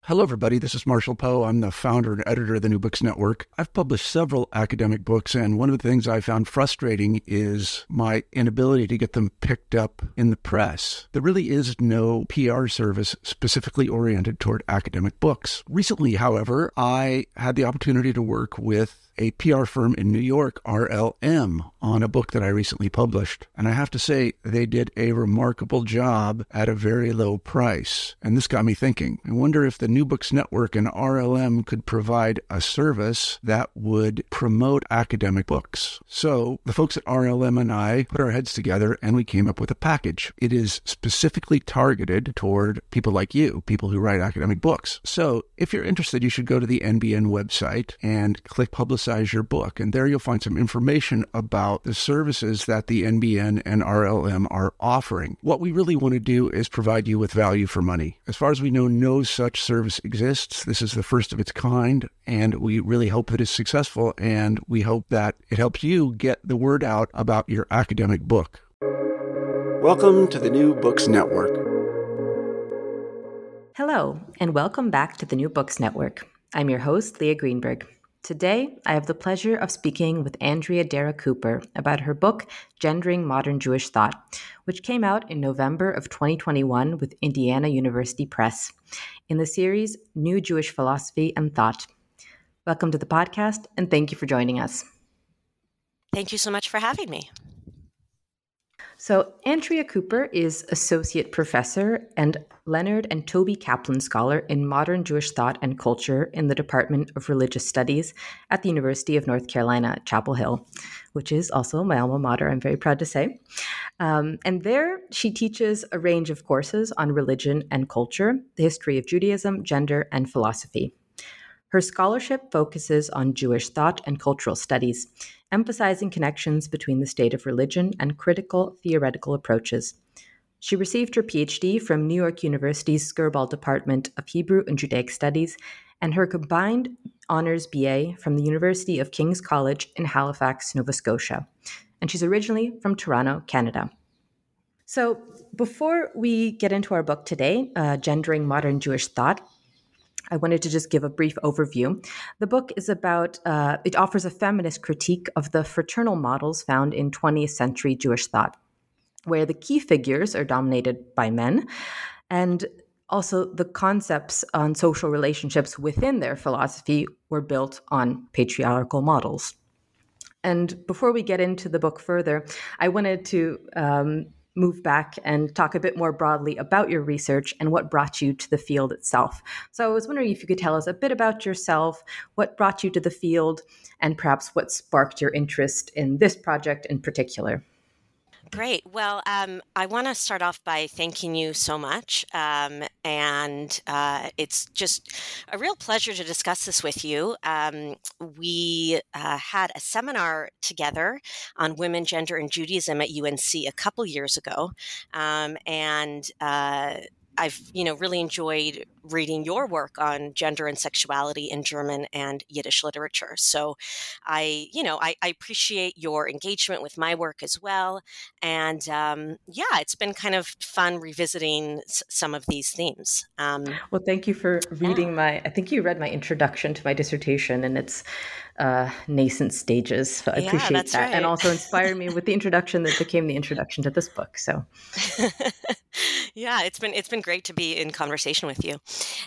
Hello, everybody. This is Marshall Poe. I'm the founder and editor of the New Books Network. I've published several academic books, and one of the things I found frustrating is my inability to get them picked up in the press. There really is no PR service specifically oriented toward academic books. Recently, however, I had the opportunity to work with a PR firm in New York, RLM, on a book that I recently published. And I have to say, they did a remarkable job at a very low price. And this got me thinking. I wonder if the New Books Network and RLM could provide a service that would promote academic books. So the folks at RLM and I put our heads together and we came up with a package. It is specifically targeted toward people like you, people who write academic books. So if you're interested, you should go to the NBN website and click Publicize Your Book. And there you'll find some information about the services that the NBN and RLM are offering. What we really want to do is provide you with value for money. As far as we know, no such service exists. This is the first of its kind, and we really hope that it's successful, and we hope that it helps you get the word out about your academic book. Welcome to the New Books Network. Hello, and welcome back to the New Books Network. I'm your host, Leah Greenberg. Today, I have the pleasure of speaking with Andrea Dara Cooper about her book, Gendering Modern Jewish Thought, which came out in November of 2021 with Indiana University Press in the series New Jewish Philosophy and Thought. Welcome to the podcast, and thank you for joining us. Thank you so much for having me. So, Andrea Cooper is Associate Professor and Leonard and Toby Kaplan Scholar in Modern Jewish Thought and Culture in the Department of Religious Studies at the University of North Carolina at Chapel Hill, which is also my alma mater, I'm very proud to say. And there she teaches a range of courses on religion and culture, the history of Judaism, gender, and philosophy. Her scholarship focuses on Jewish thought and cultural studies, emphasizing connections between the state of religion and critical theoretical approaches. She received her PhD from New York University's Skirball Department of Hebrew and Judaic Studies and her combined honors BA from the University of King's College in Halifax, Nova Scotia. And she's originally from Toronto, Canada. So before we get into our book today, Gendering Modern Jewish Thought, I wanted to just give a brief overview. The book is about, it offers a feminist critique of the fraternal models found in 20th century Jewish thought, where the key figures are dominated by men, and also the concepts on social relationships within their philosophy were built on patriarchal models. And before we get into the book further, I wanted to move back and talk a bit more broadly about your research and what brought you to the field itself. So I was wondering if you could tell us a bit about yourself, what brought you to the field, and perhaps what sparked your interest in this project in particular. Great. Well, I want to start off by thanking you so much. And it's just a real pleasure to discuss this with you. We had a seminar together on women, gender, and Judaism at UNC a couple years ago. I've, really enjoyed reading your work on gender and sexuality in German and Yiddish literature. So I appreciate your engagement with my work as well. And it's been kind of fun revisiting some of these themes. Well, thank you for reading I think you read my introduction to my dissertation in its nascent stages. So I appreciate that. Right. And also inspired me with the introduction that became the introduction to this book. So yeah, it's been great to be in conversation with you.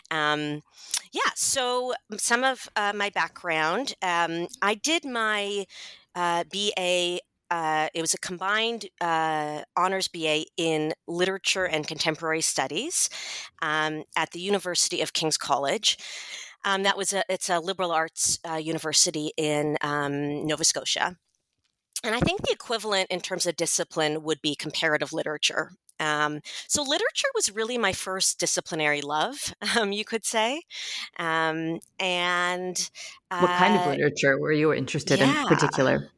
So some of my background, I did my BA. It was a combined honors BA in literature and contemporary studies at the University of King's College. It's a liberal arts university in Nova Scotia. And I think the equivalent in terms of discipline would be comparative literature. So literature was really my first disciplinary love, you could say. What kind of literature were you interested in particular?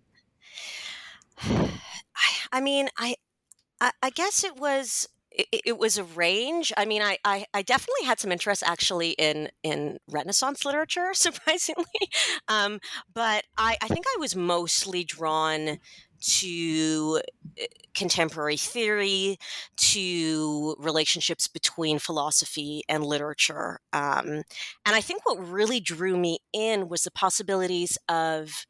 I guess it was a range. I mean, I definitely had some interest actually in Renaissance literature, surprisingly. But I think I was mostly drawn to contemporary theory, to relationships between philosophy and literature. And I think what really drew me in was the possibilities of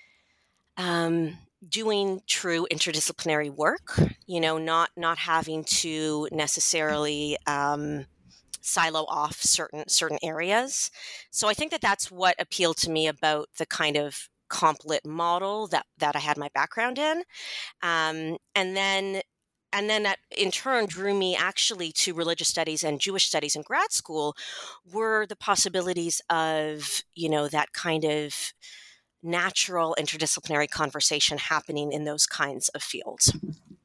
doing true interdisciplinary work, not having to necessarily silo off certain areas. So I think that that's what appealed to me about the kind of comp lit model that I had my background in. And then that in turn drew me actually to religious studies and Jewish studies in grad school, were the possibilities of, that kind of natural interdisciplinary conversation happening in those kinds of fields.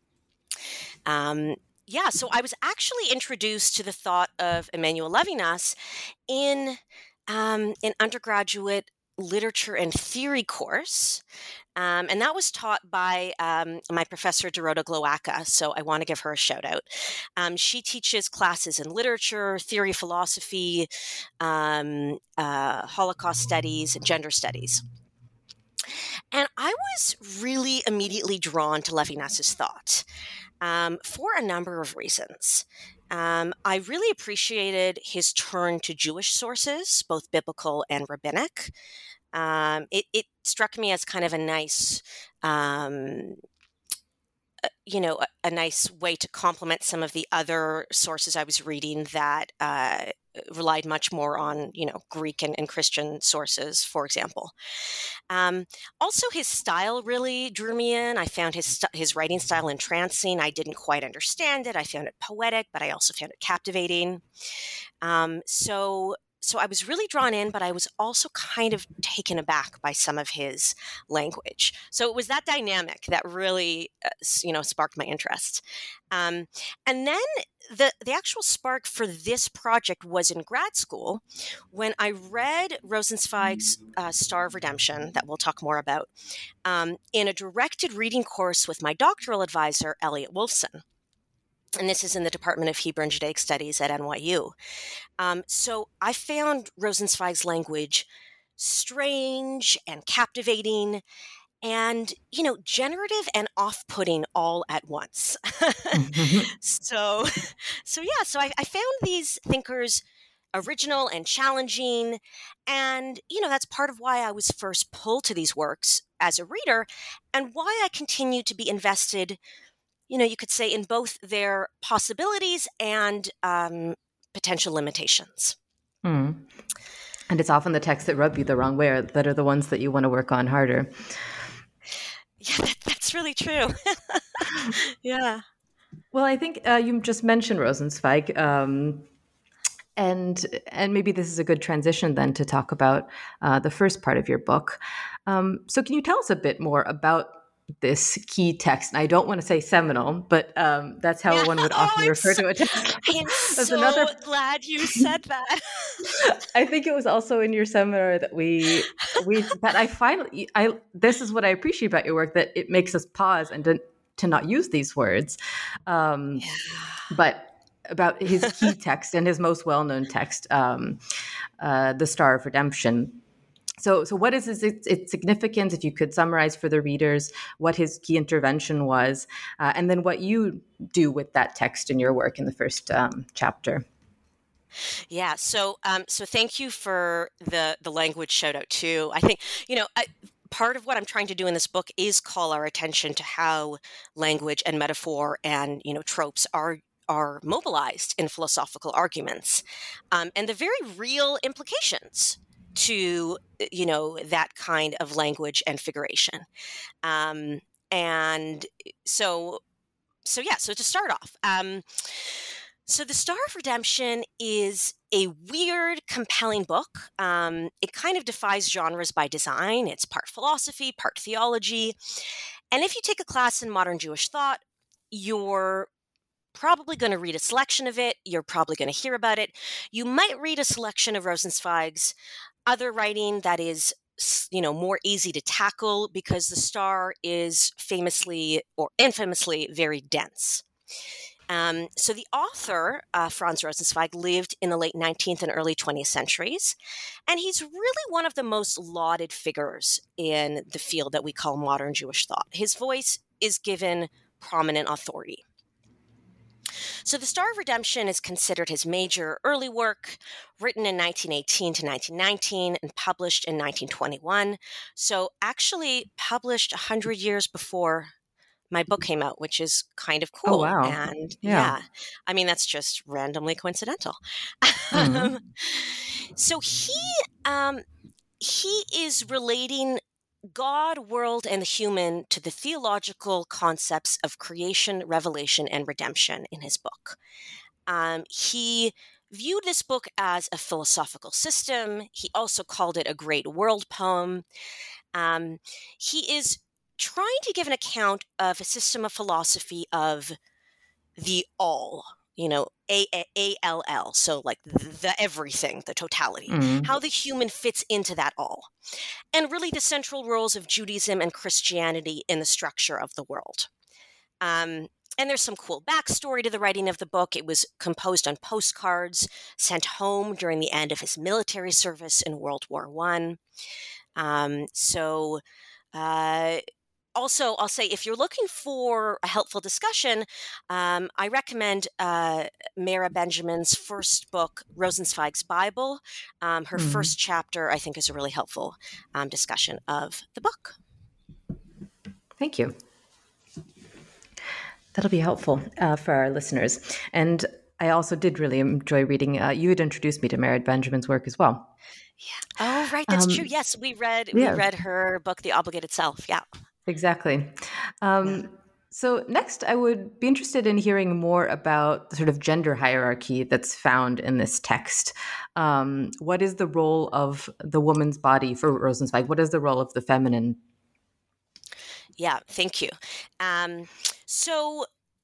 So I was actually introduced to the thought of Emmanuel Levinas in an undergraduate literature and theory course. And that was taught by my professor, Dorota Glowacka. So I want to give her a shout out. She teaches classes in literature, theory, philosophy, Holocaust studies, and gender studies. And I was really immediately drawn to Levinas's thought for a number of reasons. I really appreciated his turn to Jewish sources, both biblical and rabbinic. It struck me as kind of a nice, a nice way to complement some of the other sources I was reading that relied much more on, Greek and Christian sources, for example. Also, his style really drew me in. I found his writing style entrancing. I didn't quite understand it. I found it poetic, but I also found it captivating. So I was really drawn in, but I was also kind of taken aback by some of his language. So it was that dynamic that really, sparked my interest. And then the actual spark for this project was in grad school when I read Rosenzweig's Star of Redemption, that we'll talk more about, in a directed reading course with my doctoral advisor, Elliot Wolfson. And this is in the Department of Hebrew and Judaic Studies at NYU. So I found Rosenzweig's language strange and captivating and, generative and off-putting all at once. So I found these thinkers original and challenging. And, that's part of why I was first pulled to these works as a reader and why I continue to be invested, you could say, in both their possibilities and potential limitations. And it's often the texts that rub you the wrong way that are the ones that you want to work on harder. Yeah, that's really true. Yeah. Well, I think you just mentioned Rosenzweig, and maybe this is a good transition then to talk about the first part of your book. So can you tell us a bit more about this key text? And I don't want to say seminal, but that's how one would often refer to a text. I'm so glad you said that. I think it was also in your seminar that this is what I appreciate about your work, that it makes us pause and to not use these words. But about his key text and his most well-known text, The Star of Redemption. So what is its significance, if you could summarize for the readers what his key intervention was, and then what you do with that text in your work in the first chapter? Yeah, so thank you for the language shout out too. I think, part of what I'm trying to do in this book is call our attention to how language and metaphor and, tropes are mobilized in philosophical arguments, and the very real implications to, that kind of language and figuration. And so to start off, so The Star of Redemption is a weird, compelling book. It kind of defies genres by design. It's part philosophy, part theology. And if you take a class in modern Jewish thought, you're probably going to read a selection of it. You're probably going to hear about it. You might read a selection of Rosenzweig's other writing that is, more easy to tackle because the Star is famously or infamously very dense. So the author, Franz Rosenzweig, lived in the late 19th and early 20th centuries, and he's really one of the most lauded figures in the field that we call modern Jewish thought. His voice is given prominent authority. So The Star of Redemption is considered his major early work, written in 1918 to 1919 and published in 1921. So actually published 100 years before my book came out, which is kind of Oh, cool. wow. And Yeah. I mean, that's just randomly coincidental. Mhm. So he is relating God, world, and the human to the theological concepts of creation, revelation, and redemption in his book. He viewed this book as a philosophical system. He also called it a great world poem. He is trying to give an account of a system of philosophy of the all, ALL, so like the everything, the totality, Mhm. how the human fits into that all, and really the central roles of Judaism and Christianity in the structure of the world. And there's some cool backstory to the writing of the book. It was composed on postcards sent home during the end of his military service in World War I. Also, I'll say if you're looking for a helpful discussion, I recommend Mara Benjamin's first book, Rosenzweig's Bible. Her Mhm. first chapter, I think, is a really helpful discussion of the book. Thank you. That'll be helpful for our listeners. And I also did really enjoy reading. You had introduced me to Mara Benjamin's work as well. Yeah. Oh, right. That's true. Yes, we read her book, The Obligated Self. Yeah. Exactly. So next, I would be interested in hearing more about the sort of gender hierarchy that's found in this text. What is the role of the woman's body for Rosenzweig? What is the role of the feminine? Yeah, thank you. So,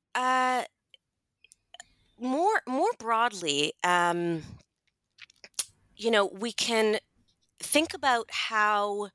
more broadly, we can think about how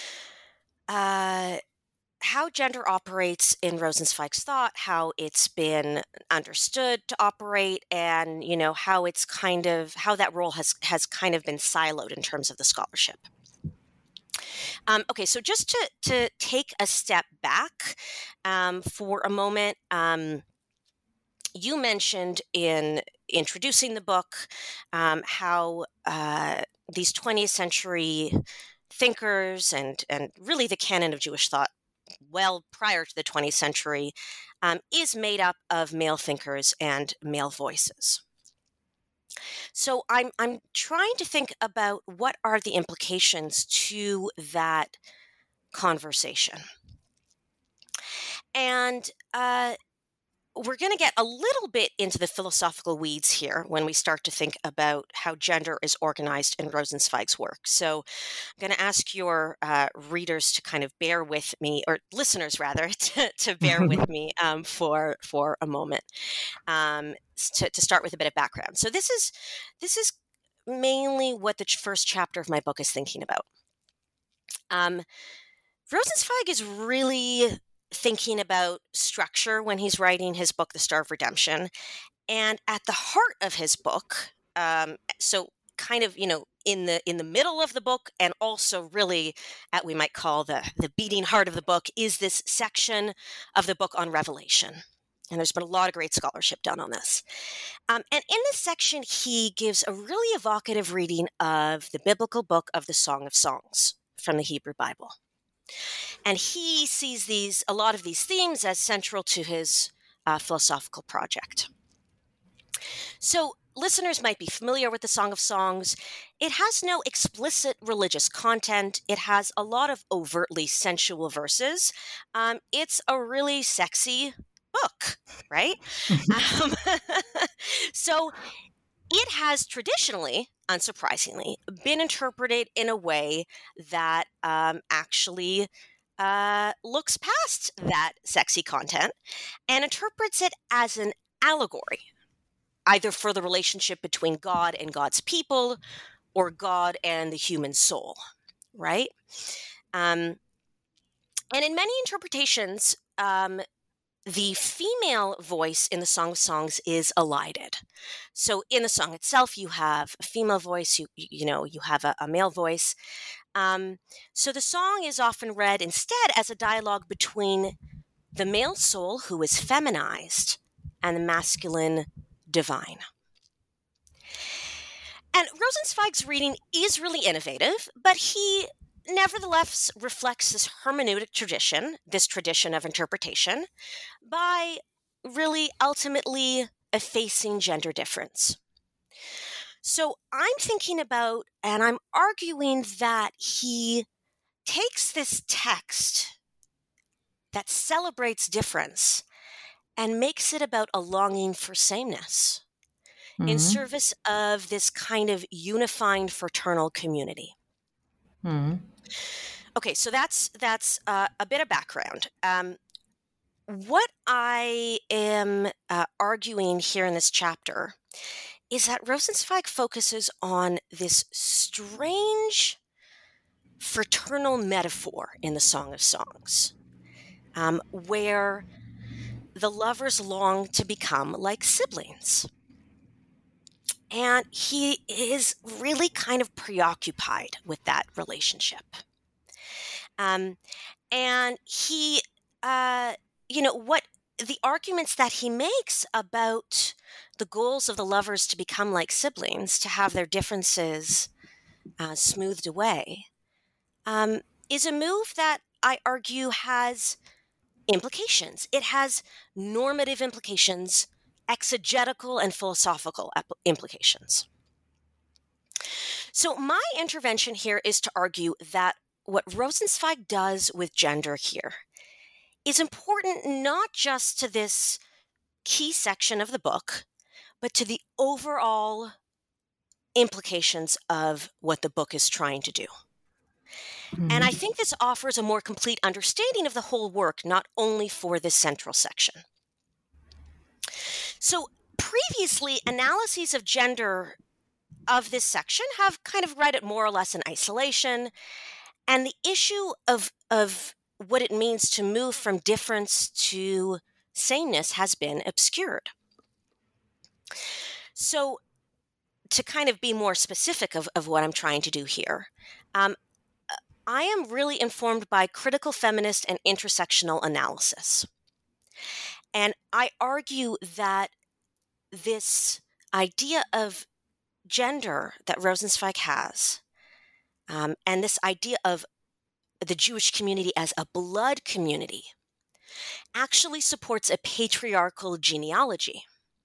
gender operates in Rosenzweig's thought, how it's been understood to operate, and how it's how that role has kind of been siloed in terms of the scholarship. Okay, so just to take a step back for a moment, you mentioned in introducing the book how these 20th century thinkers and really the canon of Jewish thought well prior to the 20th century is made up of male thinkers and male voices. So I'm trying to think about what are the implications to that conversation. And we're going to get a little bit into the philosophical weeds here when we start to think about how gender is organized in Rosenzweig's work. So I'm going to ask your readers to kind of bear with me, or listeners rather, to bear with me for a moment. To start with a bit of background. So this is mainly what the first chapter of my book is thinking about. Rosenzweig is really thinking about structure when he's writing his book, The Star of Redemption. And at the heart of his book, so kind of, in the middle of the book, and also really at we might call the beating heart of the book, is this section of the book on Revelation. And there's been a lot of great scholarship done on this. And in this section, he gives a really evocative reading of the biblical book of the Song of Songs from the Hebrew Bible. And he sees a lot of these themes as central to his philosophical project. So listeners might be familiar with the Song of Songs. It has no explicit religious content. It has a lot of overtly sensual verses. It's a really sexy book, right? So it has traditionally, unsurprisingly, been interpreted in a way that actually looks past that sexy content and interprets it as an allegory, either for the relationship between God and God's people or God and the human soul, right? And in many interpretations, the female voice in the Song of Songs is elided. So in the song itself, you have a female voice, you have a male voice. So the song is often read instead as a dialogue between the male soul, who is feminized, and the masculine divine. And Rosenzweig's reading is really innovative, but he nevertheless reflects this hermeneutic tradition, this tradition of interpretation, by really ultimately effacing gender difference. So I'm thinking about, and I'm arguing that he takes this text that celebrates difference and makes it about a longing for sameness in service of this kind of unifying fraternal community. Okay, so that's a bit of background. What I am arguing here in this chapter is that Rosenzweig focuses on this strange fraternal metaphor in the Song of Songs, where the lovers long to become like siblings. And he is really kind of preoccupied with that relationship. And he, what the arguments that he makes about the goals of the lovers to become like siblings, to have their differences smoothed away, is a move that I argue has implications. It has normative implications, exegetical and philosophical implications. So my intervention here is to argue that what Rosenzweig does with gender here is important not just to this key section of the book, but to the overall implications of what the book is trying to do. And I think this offers a more complete understanding of the whole work, not only for this central section. So previously, analyses of gender of this section have kind of read it more or less in isolation, and the issue of what it means to move from difference to sameness has been obscured. So to kind of be more specific of what I'm trying to do here, I am really informed by critical feminist and intersectional analysis. And I argue that this idea of gender that Rosenzweig has, and this idea of the Jewish community as a blood community, actually supports a patriarchal genealogy.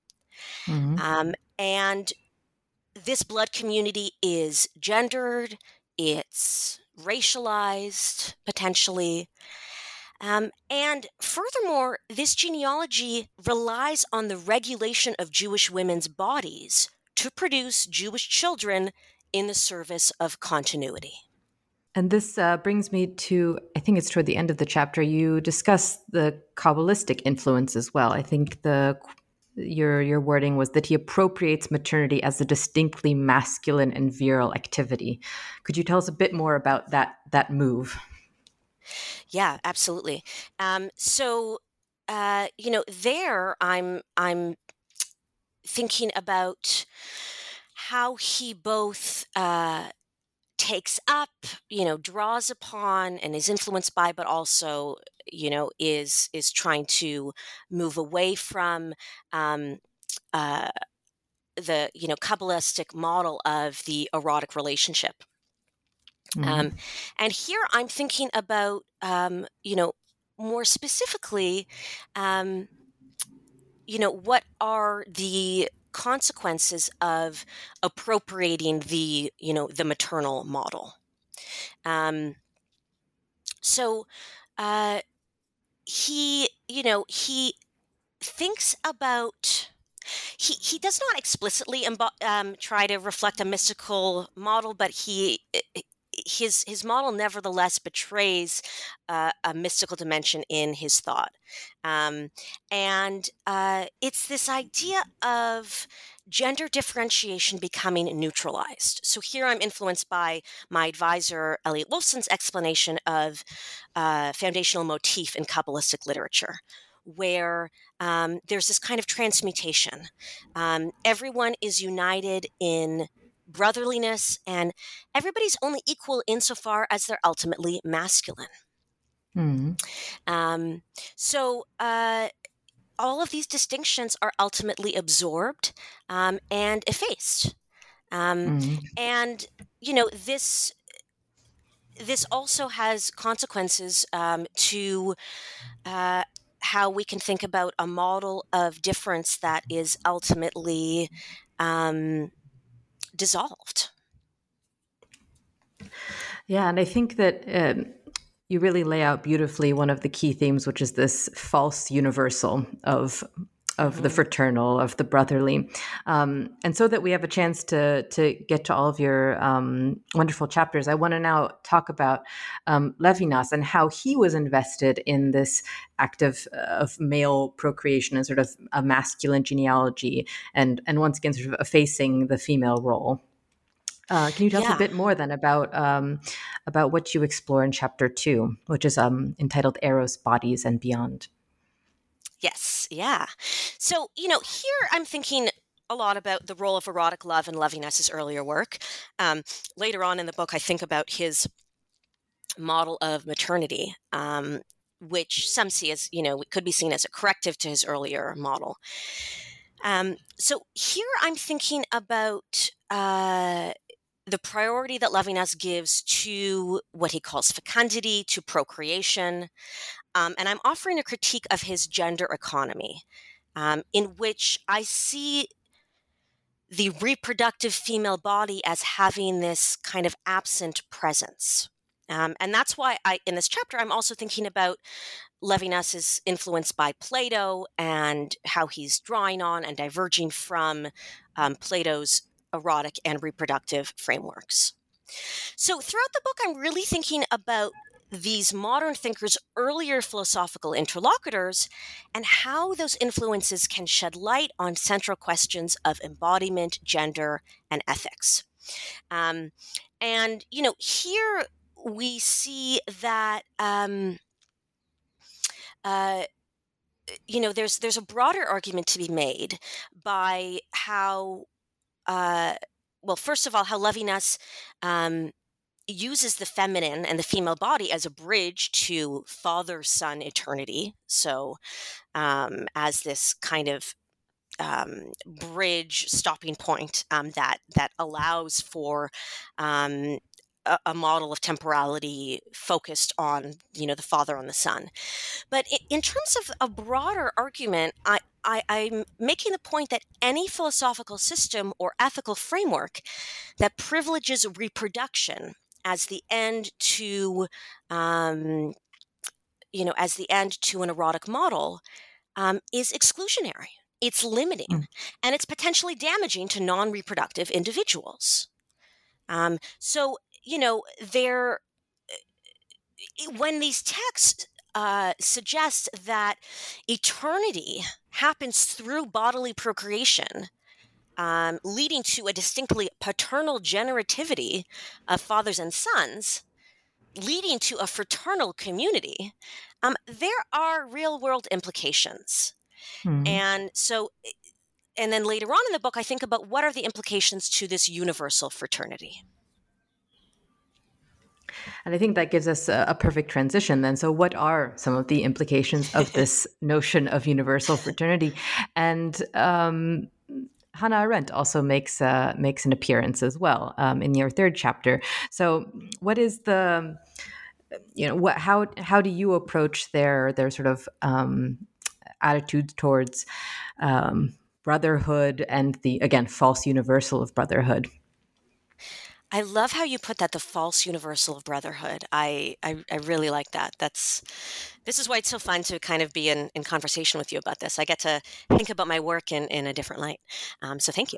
And this blood community is gendered, it's racialized, potentially. And furthermore, this genealogy relies on the regulation of Jewish women's bodies to produce Jewish children in the service of continuity. And this brings me to, I think it's toward the end of the chapter, you discuss the Kabbalistic influence as well. I think your wording was that he appropriates maternity as a distinctly masculine and virile activity. Could you tell us a bit more about that move? Yeah, absolutely. There I'm thinking about how he both takes up, draws upon, and is influenced by, but also, is trying to move away from the Kabbalistic model of the erotic relationship. And here I'm thinking about, more specifically, what are the consequences of appropriating the maternal model. He thinks about. He does not explicitly try to reflect a mystical model, but his model nevertheless betrays a mystical dimension in his thought. And it's this idea of gender differentiation becoming neutralized. So here I'm influenced by my advisor, Elliot Wolfson's explanation of foundational motif in Kabbalistic literature, where there's this kind of transmutation. Everyone is united in brotherliness, and everybody's only equal insofar as they're ultimately masculine. Mm. So all of these distinctions are ultimately absorbed and effaced. And, this also has consequences to how we can think about a model of difference that is ultimately dissolved. Yeah, and I think that you really lay out beautifully one of the key themes, which is this false universal of the fraternal, of the brotherly. And so that we have a chance to get to all of your wonderful chapters, I want to now talk about Levinas and how he was invested in this act of male procreation and sort of a masculine genealogy, and once again sort of effacing the female role. Can you tell us a bit more then about what you explore in chapter 2, which is entitled Eros, Bodies, and Beyond? Yes, yeah. So, here I'm thinking a lot about the role of erotic love in Levinas's earlier work. Later on in the book, I think about his model of maternity, which some see as, could be seen as a corrective to his earlier model. So here I'm thinking about the priority that Levinas gives to what he calls fecundity, to procreation. And I'm offering a critique of his gender economy, in which I see the reproductive female body as having this kind of absent presence. And that's why in this chapter, I'm also thinking about Levinas is influenced by Plato and how he's drawing on and diverging from Plato's erotic and reproductive frameworks. So throughout the book, I'm really thinking about these modern thinkers' earlier philosophical interlocutors and how those influences can shed light on central questions of embodiment, gender, and ethics. And, here we see that there's a broader argument to be made by how, first of all, how Levinas uses the feminine and the female body as a bridge to father-son eternity. So as this kind of bridge stopping point that allows for a model of temporality focused on, the father and the son. But in terms of a broader argument, I'm making the point that any philosophical system or ethical framework that privileges reproduction as the end to, an erotic model, is exclusionary. It's limiting, and it's potentially damaging to non-reproductive individuals. So, when these texts suggest that eternity happens through bodily procreation, leading to a distinctly paternal generativity of fathers and sons, leading to a fraternal community, there are real-world implications. And so, and then later on in the book, I think about what are the implications to this universal fraternity. And I think that gives us a perfect transition then. So what are some of the implications of this notion of universal fraternity? And Hannah Arendt also makes an appearance as well in your third chapter. So what is the, how do you approach their sort of attitudes towards brotherhood and the, again, false universal of brotherhood? I love how you put that, the false universal of brotherhood. I really like that. This is why it's so fun to kind of be in conversation with you about this. I get to think about my work in a different light. So thank you.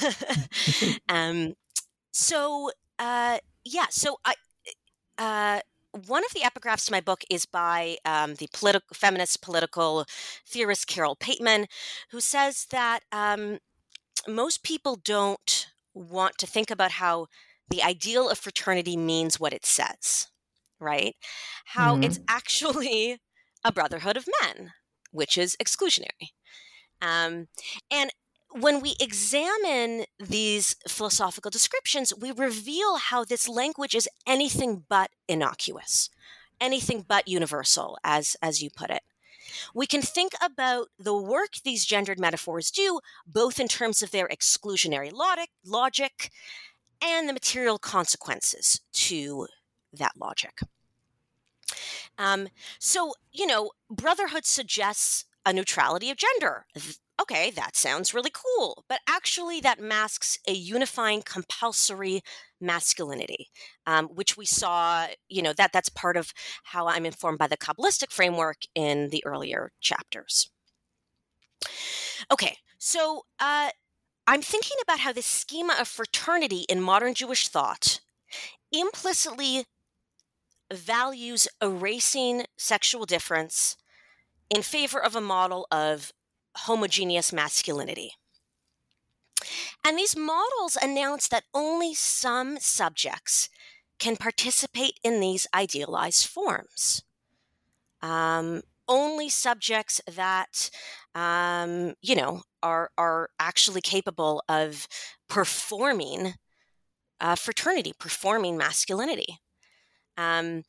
One of the epigraphs to my book is by the feminist political theorist Carol Pateman, who says that most people don't want to think about how the ideal of fraternity means what it says, right? How it's actually a brotherhood of men, which is exclusionary. And when we examine these philosophical descriptions, we reveal how this language is anything but innocuous, anything but universal, as you put it. We can think about the work these gendered metaphors do, both in terms of their exclusionary logic and the material consequences to that logic. So, brotherhood suggests a neutrality of gender. Okay, that sounds really cool, but actually that masks a unifying compulsory masculinity, which we saw, that's part of how I'm informed by the Kabbalistic framework in the earlier chapters. Okay, so I'm thinking about how this schema of fraternity in modern Jewish thought implicitly values erasing sexual difference in favor of a model of homogeneous masculinity. And these models announce that only some subjects can participate in these idealized forms. Only subjects that, are actually capable of performing fraternity, performing masculinity. In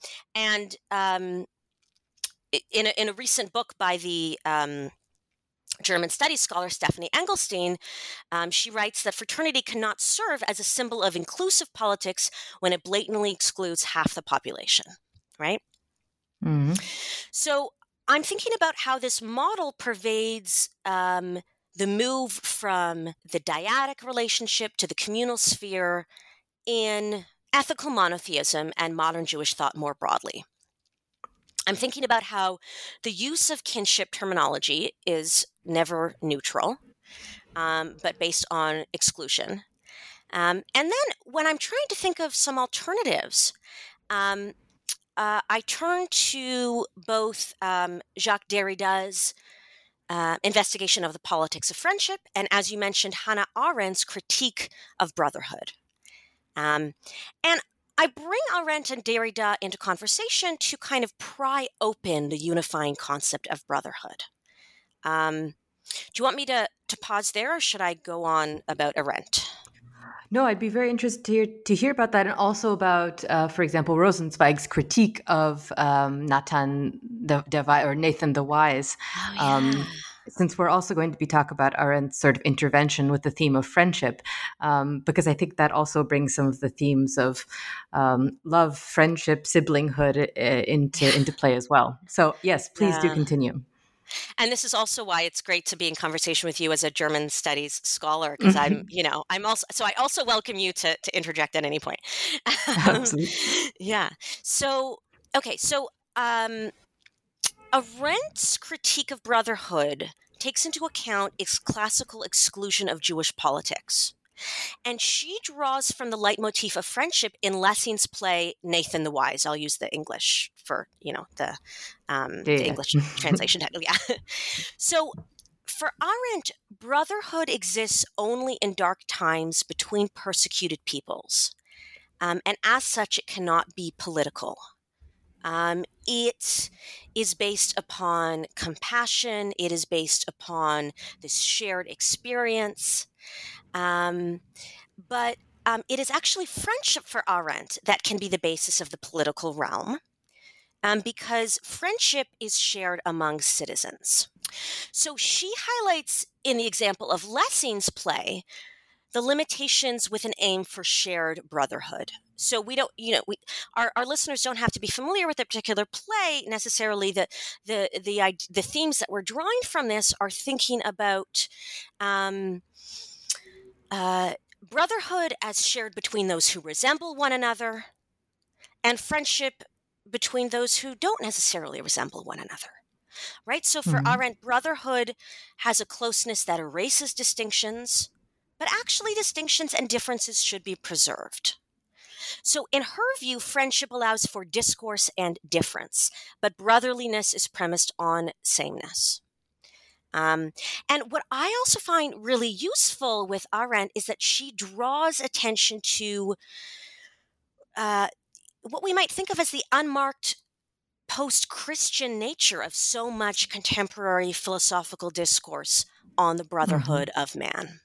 a recent book by the German studies scholar Stephanie Engelstein, she writes that fraternity cannot serve as a symbol of inclusive politics when it blatantly excludes half the population, right? Mm-hmm. So I'm thinking about how this model pervades the move from the dyadic relationship to the communal sphere in ethical monotheism and modern Jewish thought more broadly. I'm thinking about how the use of kinship terminology is never neutral, but based on exclusion. And then when I'm trying to think of some alternatives, I turn to both Jacques Derrida's investigation of the politics of friendship and, as you mentioned, Hannah Arendt's critique of brotherhood. And I bring Arendt and Derrida into conversation to kind of pry open the unifying concept of brotherhood. Do you want me to pause there, or should I go on about Arendt? No, I'd be very interested to hear about that, and also about, for example, Rosenzweig's critique of Nathan the Wise. Oh, yeah. Since we're also going to be talking about Arendt's sort of intervention with the theme of friendship, because I think that also brings some of the themes of love, friendship, siblinghood into play as well. So yes, please do continue. And this is also why it's great to be in conversation with you as a German studies scholar, because I'm also, so I also welcome you to interject at any point. Absolutely. Yeah. So, okay. So, Arendt's critique of brotherhood takes into account its classical exclusion of Jewish politics. And she draws from the leitmotif of friendship in Lessing's play Nathan the Wise. I'll use the English for, the English translation title. Yeah. So for Arendt, brotherhood exists only in dark times between persecuted peoples. And as such, it cannot be political. It is based upon compassion. It is based upon this shared experience. But it is actually friendship for Arendt that can be the basis of the political realm, because friendship is shared among citizens. So she highlights in the example of Lessing's play the limitations with an aim for shared brotherhood. So we don't, our listeners don't have to be familiar with a particular play necessarily. The themes that we're drawing from this are thinking about brotherhood as shared between those who resemble one another, and friendship between those who don't necessarily resemble one another. Right? So for Arendt, brotherhood has a closeness that erases distinctions, but actually distinctions and differences should be preserved. So in her view, friendship allows for discourse and difference, but brotherliness is premised on sameness. And what I also find really useful with Arendt is that she draws attention to what we might think of as the unmarked post-Christian nature of so much contemporary philosophical discourse on the brotherhood of man.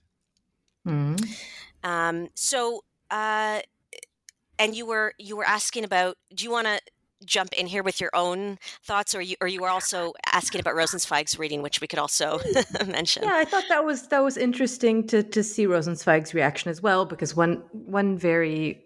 So, and you were asking about, do you want to jump in here with your own thoughts, or you were also asking about Rosenzweig's reading, which we could also mention? Yeah, I thought that was interesting to see Rosenzweig's reaction as well, because one very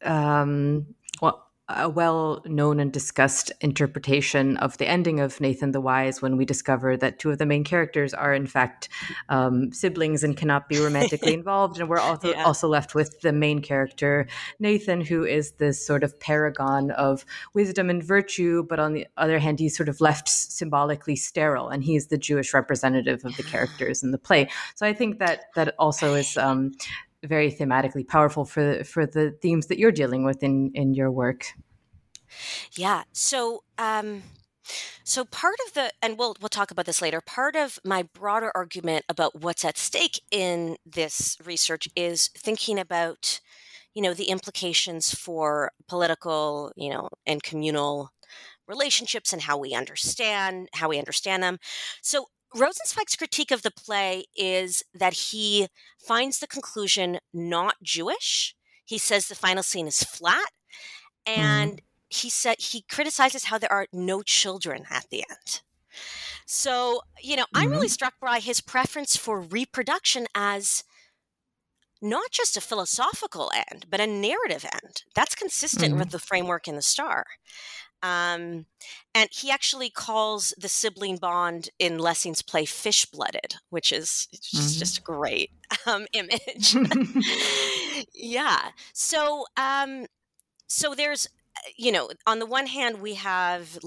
a well-known and discussed interpretation of the ending of Nathan the Wise, when we discover that two of the main characters are in fact siblings and cannot be romantically involved, and we're also left with the main character Nathan, who is this sort of paragon of wisdom and virtue, but on the other hand, he's sort of left symbolically sterile, and he's the Jewish representative of the characters in the play. So I think that also is very thematically powerful for the themes that you're dealing with in your work. Yeah. So part of the, and we'll talk about this later, part of my broader argument about what's at stake in this research is thinking about, the implications for political, and communal relationships and how we understand them. So Rosenzweig's critique of the play is that he finds the conclusion not Jewish. He says the final scene is flat, and he criticizes how there are no children at the end. So, I'm really struck by his preference for reproduction as not just a philosophical end, but a narrative end. That's consistent with the framework in The Star. And he actually calls the sibling bond in Lessing's play fish-blooded, which is just a great image. Yeah. So there's, on the one hand, we have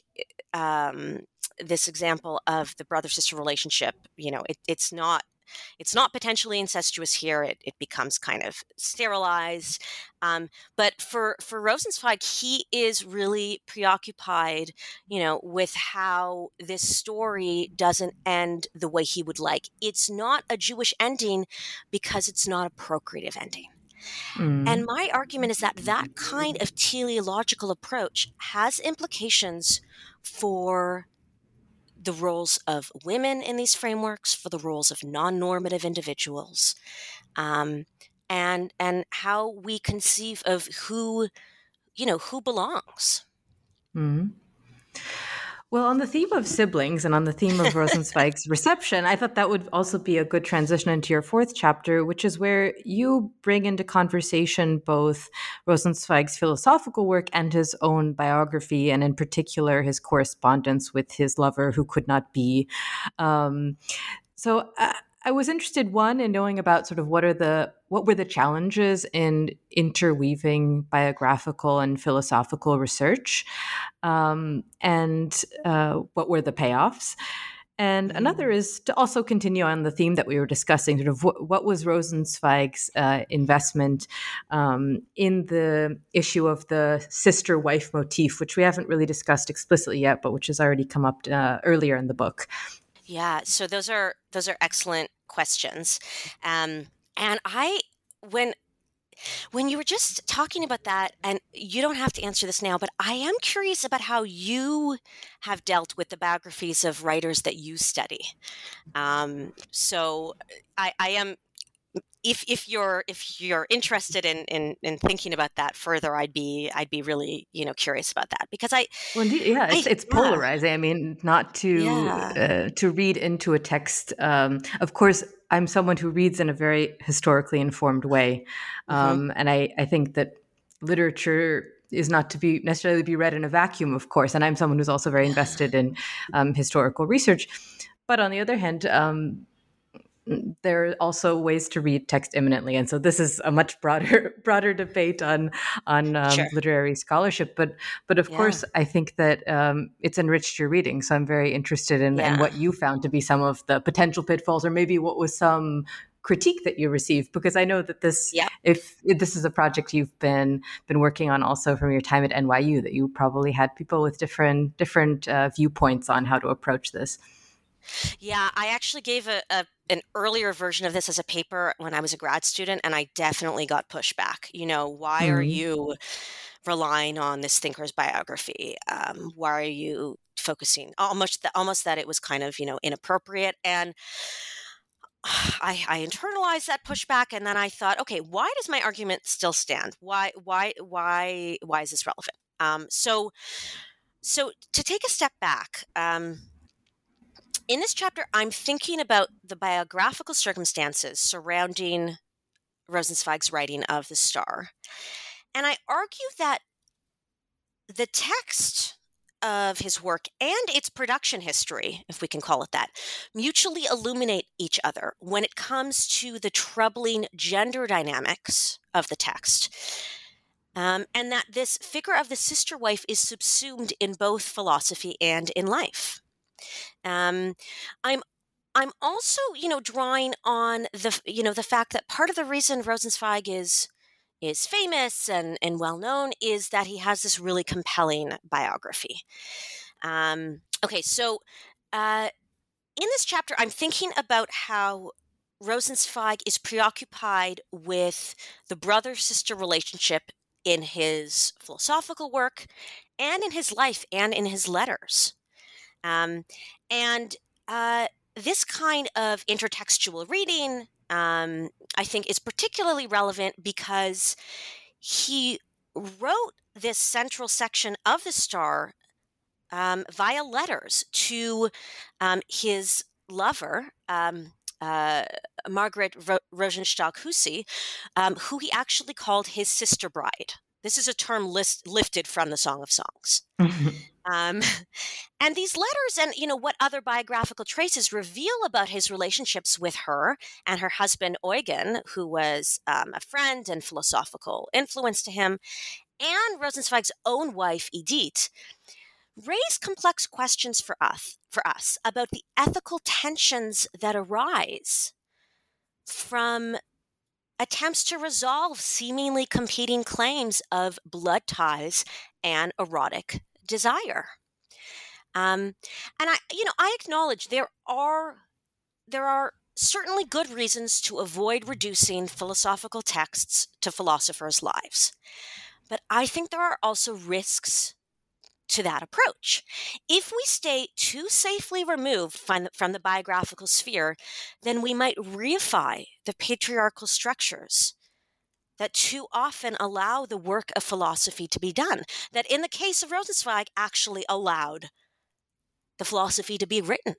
this example of the brother-sister relationship. It's not potentially incestuous here. It becomes kind of sterilized. But for Rosenzweig, he is really preoccupied, with how this story doesn't end the way he would like. It's not a Jewish ending because it's not a procreative ending. And my argument is that kind of teleological approach has implications for the roles of women in these frameworks, for the roles of non-normative individuals, and how we conceive of who belongs. Well, on the theme of siblings and on the theme of Rosenzweig's reception, I thought that would also be a good transition into your fourth chapter, which is where you bring into conversation both Rosenzweig's philosophical work and his own biography, and in particular, his correspondence with his lover who could not be. So I was interested, one, in knowing about sort of what were the challenges in interweaving biographical and philosophical research, and what were the payoffs. And another is to also continue on the theme that we were discussing, sort of what was Rosenzweig's investment in the issue of the sister-wife motif, which we haven't really discussed explicitly yet, but which has already come up earlier in the book. Yeah, so those are excellent questions, and when you were just talking about that, and you don't have to answer this now, but I am curious about how you have dealt with the biographies of writers that you study. So I am. If you're interested in thinking about that further, I'd be really curious about that, because it's polarizing. I mean, not to read into a text. Of course, I'm someone who reads in a very historically informed way, and I think that literature is not to be necessarily be read in a vacuum, of course. And I'm someone who's also very invested in historical research. But on the other hand, there are also ways to read text imminently, and so this is a much broader debate on literary scholarship. But of course, I think that it's enriched your reading. So I'm very interested in what you found to be some of the potential pitfalls, or maybe what was some critique that you received, because I know that if this is a project you've been working on also from your time at NYU, that you probably had people with different viewpoints on how to approach this. Yeah, I actually gave an earlier version of this as a paper when I was a grad student, and I definitely got pushback. Why are you relying on this thinker's biography? Why are you focusing almost that it was kind of, inappropriate? And I internalized that pushback, and then I thought, okay, why does my argument still stand? Why is this relevant? So to take a step back, in this chapter, I'm thinking about the biographical circumstances surrounding Rosenzweig's writing of The Star. And I argue that the text of his work and its production history, if we can call it that, mutually illuminate each other when it comes to the troubling gender dynamics of the text. And that this figure of the sister wife is subsumed in both philosophy and in life. I'm also, drawing on the fact that part of the reason Rosenzweig is famous and well known is that he has this really compelling biography. Okay, so in this chapter, I'm thinking about how Rosenzweig is preoccupied with the brother-sister relationship in his philosophical work and in his life and in his letters. And this kind of intertextual reading, I think, is particularly relevant because he wrote this central section of The Star via letters to his lover, Margaret Rosenstock-Huessy, who he actually called his sister bride. This is a term lifted from the Song of Songs. And these letters and, what other biographical traces reveal about his relationships with her and her husband, Eugen, who was a friend and philosophical influence to him, and Rosenzweig's own wife, Edith, raise complex questions for us about the ethical tensions that arise from attempts to resolve seemingly competing claims of blood ties and erotic desire. And I acknowledge there are certainly good reasons to avoid reducing philosophical texts to philosophers' lives. But I think there are also risks to that approach. If we stay too safely removed from the biographical sphere, then we might reify the patriarchal structures that too often allow the work of philosophy to be done, that in the case of Rosenzweig actually allowed the philosophy to be written.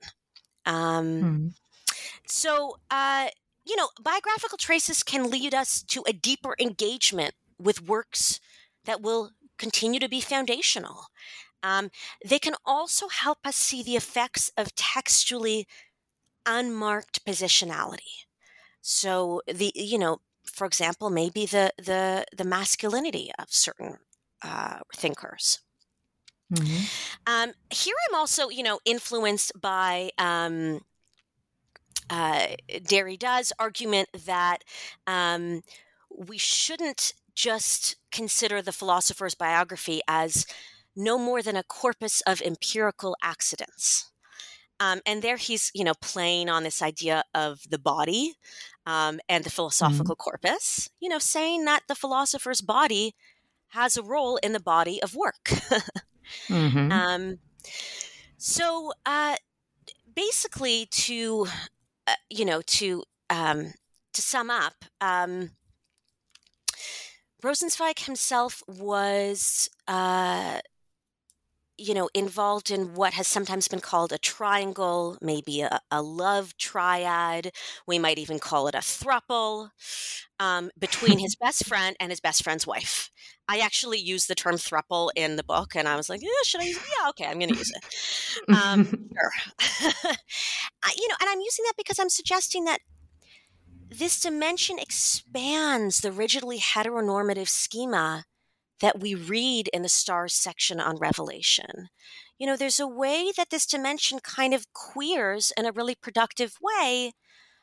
So, biographical traces can lead us to a deeper engagement with works that will continue to be foundational. They can also help us see the effects of textually unmarked positionality. So for example, maybe the masculinity of certain thinkers. Mm-hmm. Here I'm also, influenced by Derrida's argument that we shouldn't just consider the philosopher's biography as no more than a corpus of empirical accidents. And there he's, playing on this idea of the body and the philosophical corpus, saying that the philosopher's body has a role in the body of work. So basically, to sum up, Rosenzweig himself was involved in what has sometimes been called a triangle, maybe a love triad. We might even call it a throuple between his best friend and his best friend's wife. I actually use the term throuple in the book, and I was like, should I use it? Yeah, okay, I'm going to use it. Sure. And I'm using that because I'm suggesting that this dimension expands the rigidly heteronormative schema that we read in the Stars section on Revelation. There's a way that this dimension kind of queers in a really productive way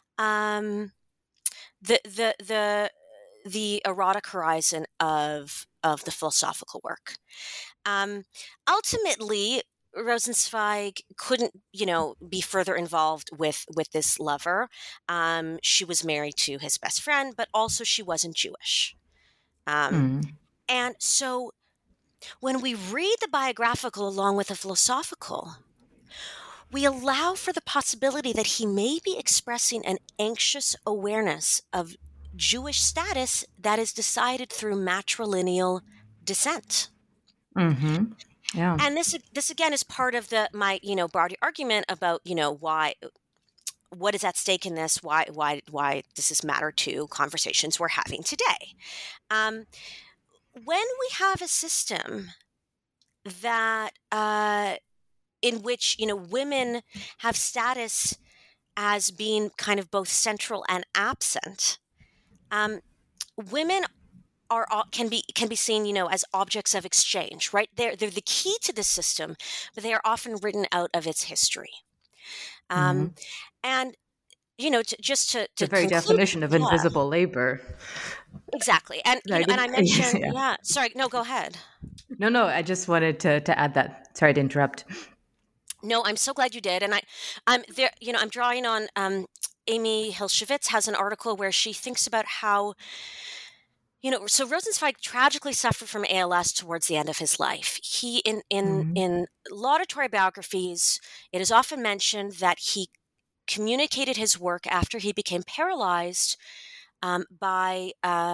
the erotic horizon of the philosophical work. Ultimately, Rosenzweig couldn't, be further involved with this lover. She was married to his best friend, but also she wasn't Jewish. And so when we read the biographical along with the philosophical, we allow for the possibility that he may be expressing an anxious awareness of Jewish status that is decided through matrilineal descent. Mm-hmm. Yeah. And this again is part of my broader argument about why, what is at stake in this, why does this matter to conversations we're having today. When we have a system that in which women have status as being kind of both central and absent, women can be seen as objects of exchange, right? They're the key to the system, but they are often written out of its history. Mm-hmm. And just to The very conclude, definition of invisible labor. Exactly. And and I mentioned, sorry, no, go ahead. No, I just wanted to add that. Sorry to interrupt. No, I'm so glad you did. And I'm there, I'm drawing on Amy Hilshevitz has an article where she thinks about how, so Rosenzweig tragically suffered from ALS towards the end of his life. He, in laudatory biographies, it is often mentioned that he communicated his work after he became paralyzed by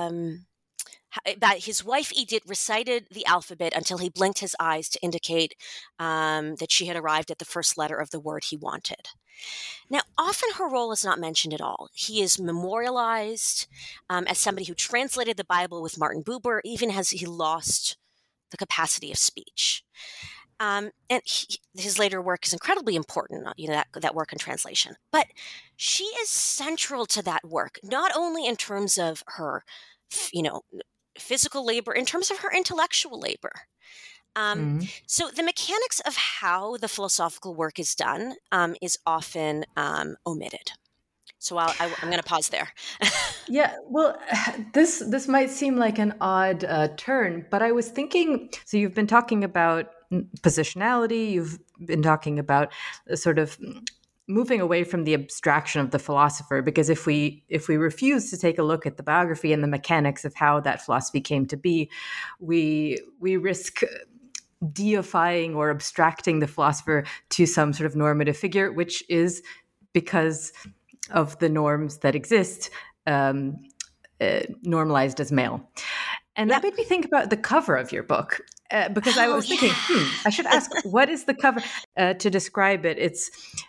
his wife Edith recited the alphabet until he blinked his eyes to indicate that she had arrived at the first letter of the word he wanted. Now, often her role is not mentioned at all. He is memorialized as somebody who translated the Bible with Martin Buber, even as he lost the capacity of speech. And his later work is incredibly important, that work in translation. But she is central to that work, not only in terms of her, physical labor, in terms of her intellectual labor. So the mechanics of how the philosophical work is done is often omitted. So I'm going to pause there. Yeah, well, this might seem like an odd turn, but I was thinking, so you've been talking about positionality, you've been talking about sort of moving away from the abstraction of the philosopher, because if we refuse to take a look at the biography and the mechanics of how that philosophy came to be, we risk deifying or abstracting the philosopher to some sort of normative figure, which is, because of the norms that exist, normalized as male. And that made me think about the cover of your book, because I was thinking, I should ask, what is the cover? To describe it, it's,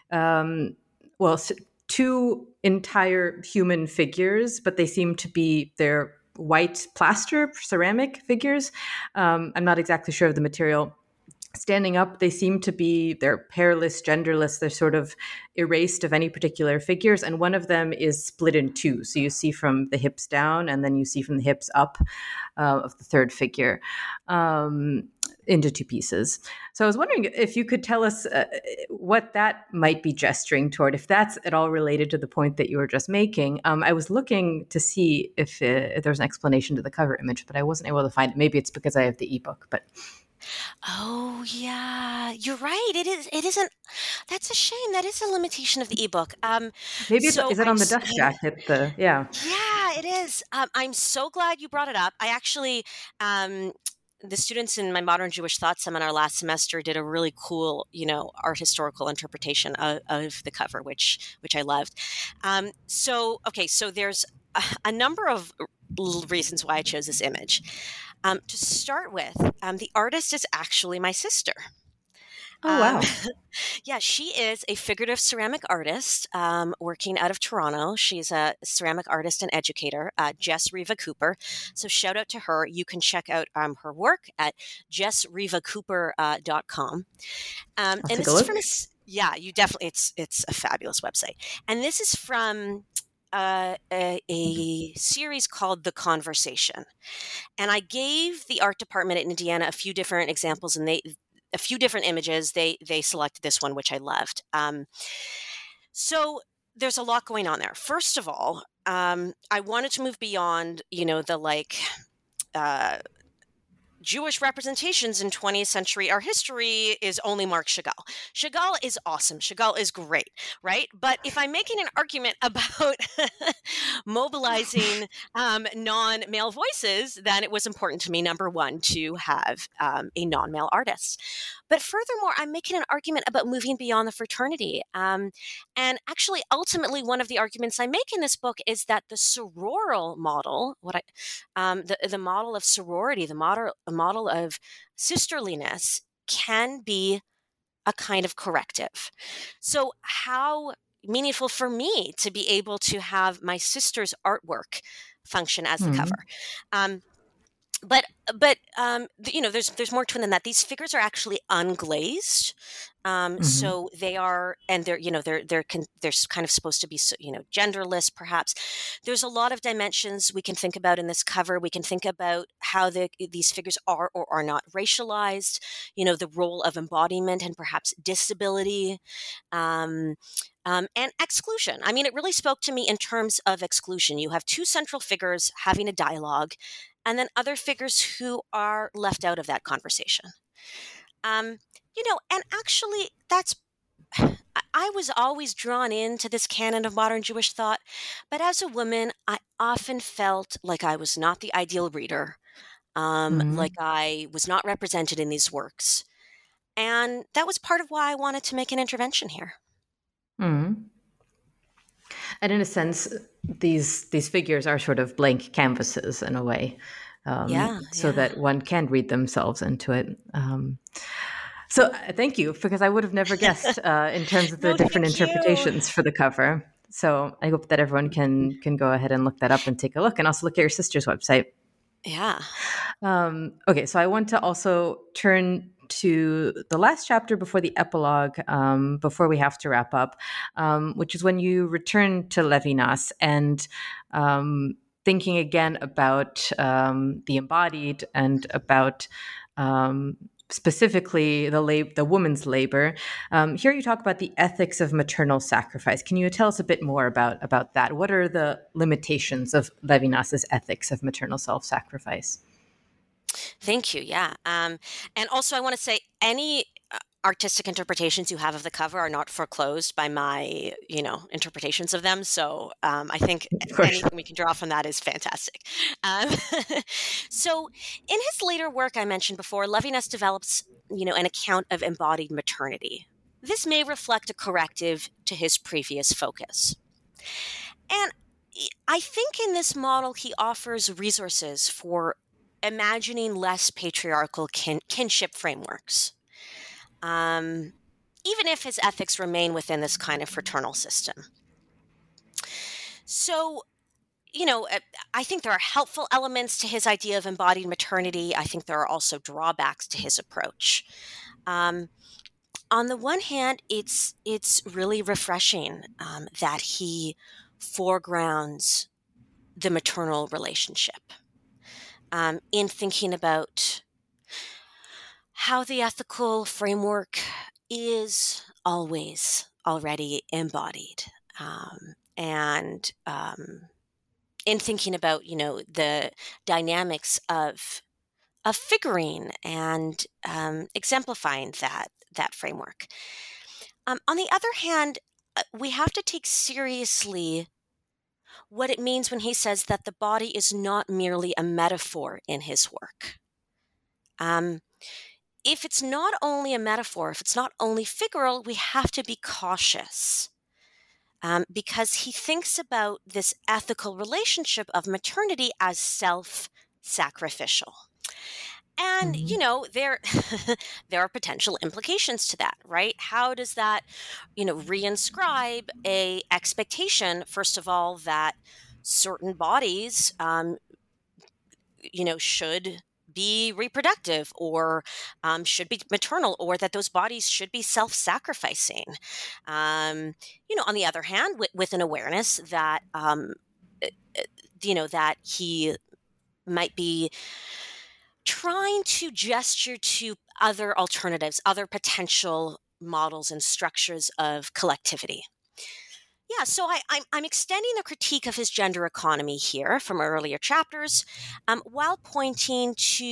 two entire human figures, but they seem to be, they're white plaster ceramic figures. I'm not exactly sure of the material. Standing up, they seem to be, they're hairless, genderless, they're sort of erased of any particular figures, and one of them is split in two. So you see from the hips down, and then you see from the hips up of the third figure into two pieces. So I was wondering if you could tell us what that might be gesturing toward, if that's at all related to the point that you were just making. I was looking to see if there's an explanation to the cover image, but I wasn't able to find it. Maybe it's because I have the ebook, but... Oh, yeah, you're right. It isn't. That's a shame. That is a limitation of the ebook. Maybe is it on the dust jacket? Yeah, it is. I'm so glad you brought it up. I actually, the students in my Modern Jewish Thought seminar last semester did a really cool, art historical interpretation of the cover, which I loved. So there's a number of reasons why I chose this image. To start with, the artist is actually my sister. Oh, wow. Yeah, she is a figurative ceramic artist working out of Toronto. She's a ceramic artist and educator, Jess Riva Cooper. So shout out to her. You can check out her work at jessrivacooper.com. And this is from you definitely, it's a fabulous website. And this is from a series called The Conversation. And I gave the art department at Indiana a few different examples, and a few different images. They selected this one, which I loved. So there's a lot going on there. First of all, I wanted to move beyond, the Jewish representations in 20th century art history is only Marc Chagall. Chagall is awesome. Chagall is great, right? But if I'm making an argument about mobilizing non-male voices, then it was important to me, number one, to have a non-male artist. But furthermore, I'm making an argument about moving beyond the fraternity. And actually, ultimately, one of the arguments I make in this book is that the sororal model, the model of sorority, the model of sisterliness, can be a kind of corrective. So how meaningful for me to be able to have my sister's artwork function as the cover. But there's more to it than that. These figures are actually unglazed, so they are, and they're kind of supposed to be, genderless. Perhaps there's a lot of dimensions we can think about in this cover. We can think about how these figures are or are not racialized. The role of embodiment and perhaps disability. And exclusion. I mean, it really spoke to me in terms of exclusion. You have two central figures having a dialogue, and then other figures who are left out of that conversation. And actually, I was always drawn into this canon of modern Jewish thought, but as a woman, I often felt like I was not the ideal reader, like I was not represented in these works. And that was part of why I wanted to make an intervention here. And in a sense, these figures are sort of blank canvases in a way, so that one can read themselves into it. So thank you, because I would have never guessed in terms of the different interpretations for the cover. So I hope that everyone can go ahead and look that up and take a look, and also look at your sister's website. Yeah. Okay, so I want to also turn to the last chapter before the epilogue, before we have to wrap up, which is when you return to Levinas and thinking again about the embodied and about specifically the woman's labor. Here you talk about the ethics of maternal sacrifice. Can you tell us a bit more about that? What are the limitations of Levinas's ethics of maternal self-sacrifice? Thank you. Yeah. And also I want to say any artistic interpretations you have of the cover are not foreclosed by my, interpretations of them. So I think anything we can draw from that is fantastic. So in his later work I mentioned before, Levinas develops, an account of embodied maternity. This may reflect a corrective to his previous focus. And I think in this model, he offers resources for imagining less patriarchal kinship frameworks, even if his ethics remain within this kind of fraternal system. So, I think there are helpful elements to his idea of embodied maternity. I think there are also drawbacks to his approach. On the one hand, it's really refreshing that he foregrounds the maternal relationship. In thinking about how the ethical framework is always already embodied, and in thinking about the dynamics of figuring and exemplifying that framework. On the other hand, we have to take seriously what it means when he says that the body is not merely a metaphor in his work. If it's not only a metaphor, if it's not only figural, we have to be cautious because he thinks about this ethical relationship of maternity as self-sacrificial. And, there are potential implications to that, right? How does that, reinscribe a expectation, first of all, that certain bodies, should be reproductive or should be maternal, or that those bodies should be self-sacrificing. On the other hand, with an awareness that, that he might be trying to gesture to other alternatives, other potential models and structures of collectivity. Yeah, so I'm extending the critique of his gender economy here from earlier chapters, while pointing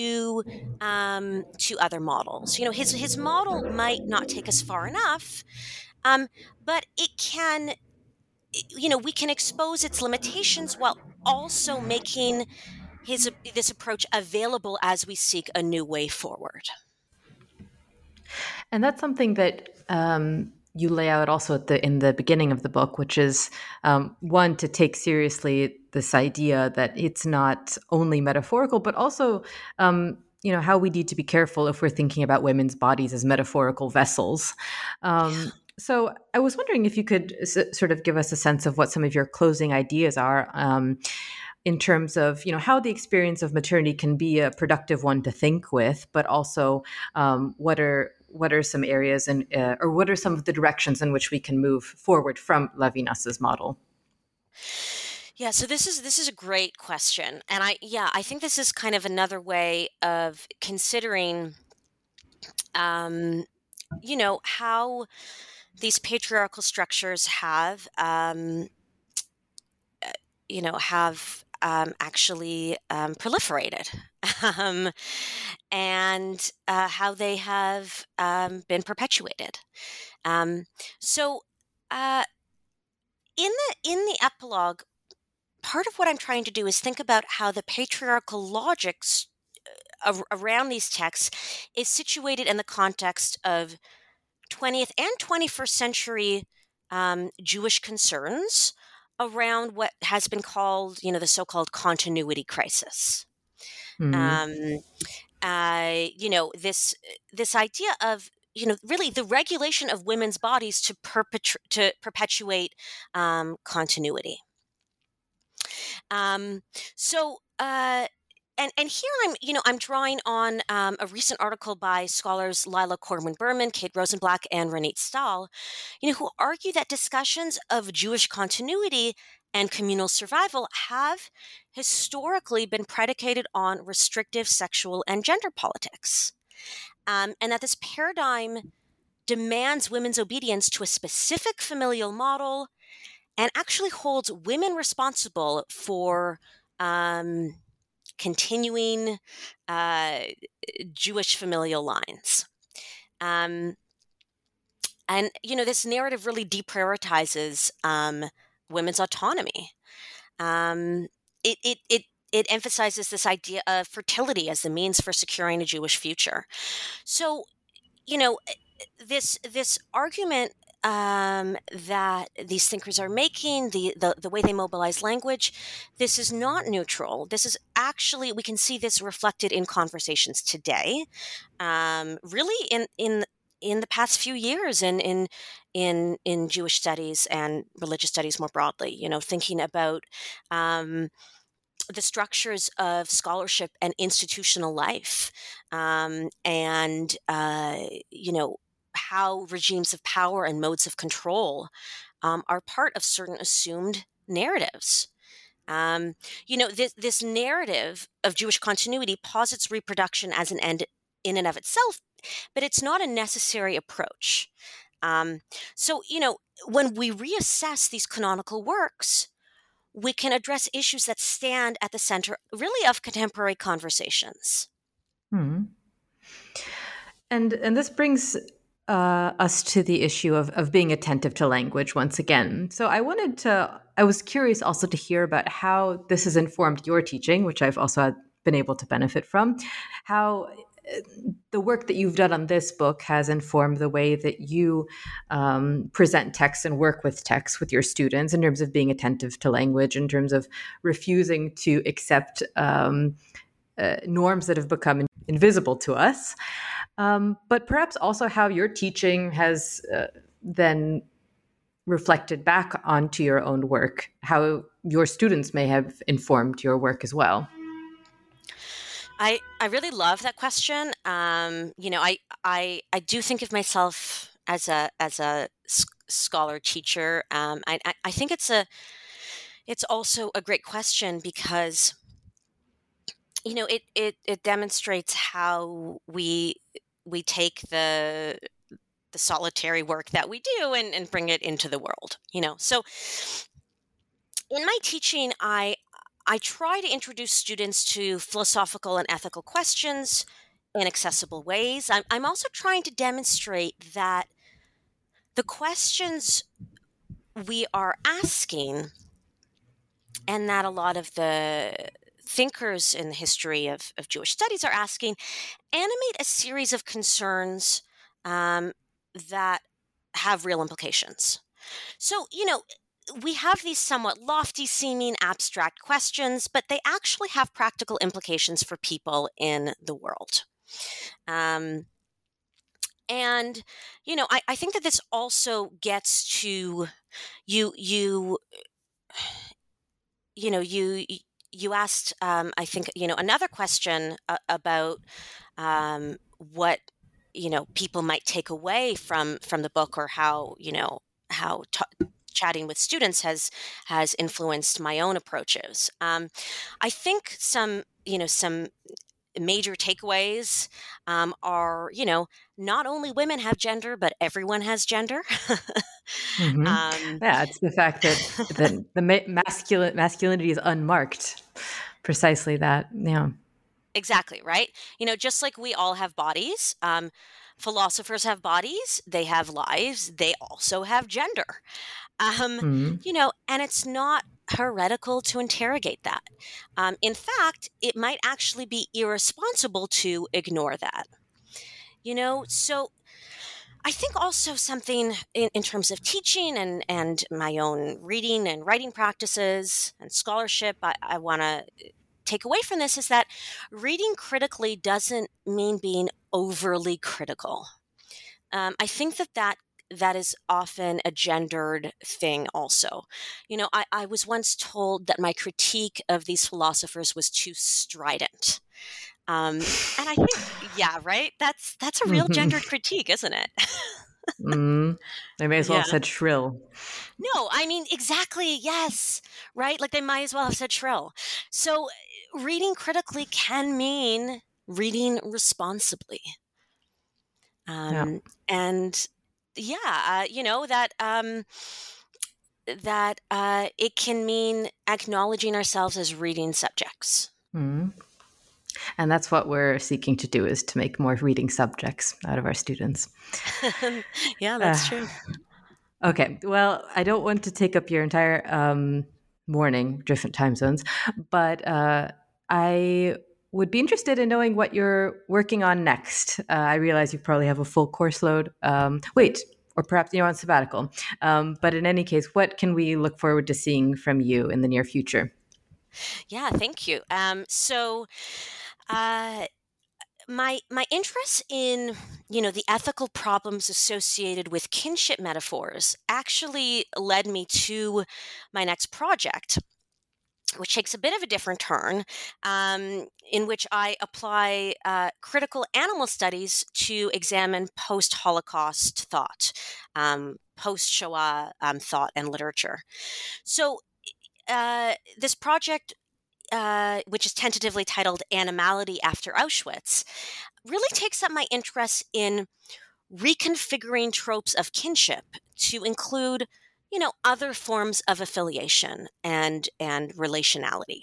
to other models. His model might not take us far enough, um, but it can. We can expose its limitations while also making this approach available as we seek a new way forward. And that's something that you lay out also in the beginning of the book, which is one, to take seriously this idea that it's not only metaphorical, but also how we need to be careful if we're thinking about women's bodies as metaphorical vessels. So I was wondering if you could sort of give us a sense of what some of your closing ideas are. In terms of how the experience of maternity can be a productive one to think with, but also what are some areas or what are some of the directions in which we can move forward from Levinas's model? Yeah, so this is a great question, and I think this is kind of another way of considering, how these patriarchal structures have actually proliferated, um, and how they have been perpetuated. Um, so, uh, in the epilogue, part of what I'm trying to do is think about how the patriarchal logics around these texts is situated in the context of 20th and 21st century Jewish concerns around what has been called, the so-called continuity crisis. Mm-hmm. Um, this idea of really the regulation of women's bodies to perpetuate continuity. Um, so. And here I'm drawing on a recent article by scholars Lila Corwin Berman, Kate Rosenblatt, and Ronit Stahl, who argue that discussions of Jewish continuity and communal survival have historically been predicated on restrictive sexual and gender politics, and that this paradigm demands women's obedience to a specific familial model and actually holds women responsible for continuing Jewish familial lines. And this narrative really deprioritizes women's autonomy. It emphasizes this idea of fertility as the means for securing a Jewish future. So, this argument that these thinkers are making, the way they mobilize language, this is not neutral. This is actually, we can see this reflected in conversations today, really in the past few years in Jewish studies and religious studies more broadly. Thinking about the structures of scholarship and institutional life, and how regimes of power and modes of control are part of certain assumed narratives. This narrative of Jewish continuity posits reproduction as an end in and of itself, but it's not a necessary approach. So, when we reassess these canonical works, we can address issues that stand at the center, really, of contemporary conversations. Hmm. And this brings us to the issue of being attentive to language once again. So I was curious also to hear about how this has informed your teaching, which I've also been able to benefit from, how the work that you've done on this book has informed the way that you present text and work with text with your students in terms of being attentive to language, in terms of refusing to accept norms that have become invisible to us. But perhaps also how your teaching has then reflected back onto your own work, how your students may have informed your work as well. I really love that question. I do think of myself as a scholar teacher. I think it's also a great question because it demonstrates how we take the the solitary work that we do and bring it into the world, So in my teaching, I try to introduce students to philosophical and ethical questions in accessible ways. I'm also trying to demonstrate that the questions we are asking, and that a lot of the thinkers in the history of Jewish studies are asking, animate a series of concerns that have real implications. So, we have these somewhat lofty seeming abstract questions, but they actually have practical implications for people in the world. And, I think that this also gets to you asked, I think, another question about what, people might take away from the book, or how, chatting with students has influenced my own approaches. I think some major takeaways are, not only women have gender, but everyone has gender. Yeah, it's the fact that the masculinity is unmarked. Precisely that. Yeah. Exactly, right? Just like we all have bodies, philosophers have bodies, they have lives, they also have gender. And it's not heretical to interrogate that. In fact, it might actually be irresponsible to ignore that. So I think also something in terms of teaching and my own reading and writing practices and scholarship, I want to take away from this is that reading critically doesn't mean being overly critical. I think that is often a gendered thing also. I was once told that my critique of these philosophers was too strident. And I think, yeah, right? That's a real gendered critique, isn't it? They may as well have Yeah. said shrill. No, I mean, exactly. Yes. Right. Like they might as well have said shrill. So reading critically can mean reading responsibly. Yeah. And yeah, that it can mean acknowledging ourselves as reading subjects. And that's what we're seeking to do, is to make more reading subjects out of our students. Yeah, that's true. Okay. Well, I don't want to take up your entire morning, different time zones, but I would be interested in knowing what you're working on next. I realize you probably have a full course load. Or perhaps you're on sabbatical. But in any case, what can we look forward to seeing from you in the near future? Yeah, thank you. So my interest in the ethical problems associated with kinship metaphors actually led me to my next project, which takes a bit of a different turn, in which I apply critical animal studies to examine post-Holocaust thought, post-Shoah thought and literature. So this project, which is tentatively titled Animality After Auschwitz, really takes up my interest in reconfiguring tropes of kinship to include, other forms of affiliation and relationality.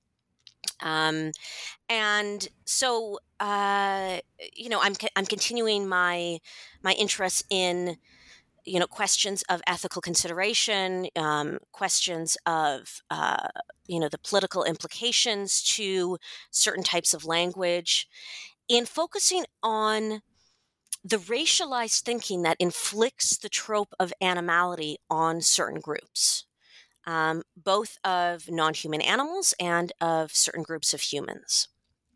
And so, I'm continuing my interest in questions of ethical consideration, questions of the political implications to certain types of language, in focusing on the racialized thinking that inflicts the trope of animality on certain groups, both of non-human animals and of certain groups of humans.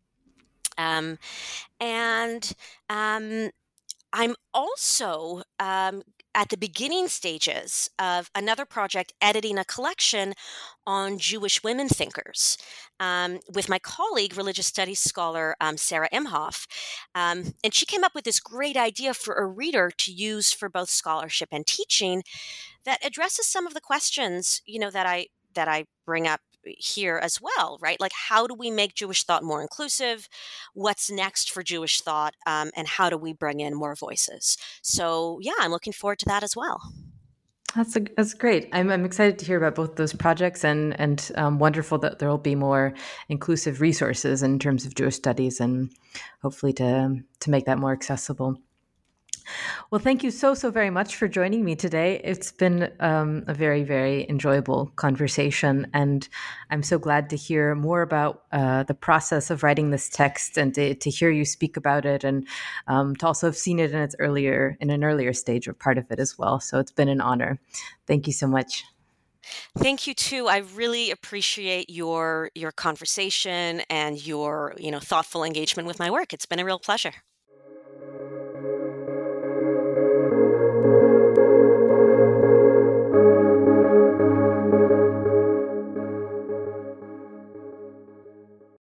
And I'm also at the beginning stages of another project, editing a collection on Jewish women thinkers, with my colleague, religious studies scholar Sarah Imhoff. And she came up with this great idea for a reader to use for both scholarship and teaching that addresses some of the questions, that I bring up here as well, right? Like, how do we make Jewish thought more inclusive? What's next for Jewish thought? And how do we bring in more voices? So, yeah, I'm looking forward to that as well. That's great. I'm excited to hear about both those projects, and wonderful that there will be more inclusive resources in terms of Jewish studies, and hopefully to make that more accessible. Well, thank you so very much for joining me today. It's been a very, very enjoyable conversation, and I'm so glad to hear more about the process of writing this text, and to hear you speak about it, and to also have seen it in an earlier stage of part of it as well. So it's been an honor. Thank you so much. Thank you too. I really appreciate your conversation and your thoughtful engagement with my work. It's been a real pleasure.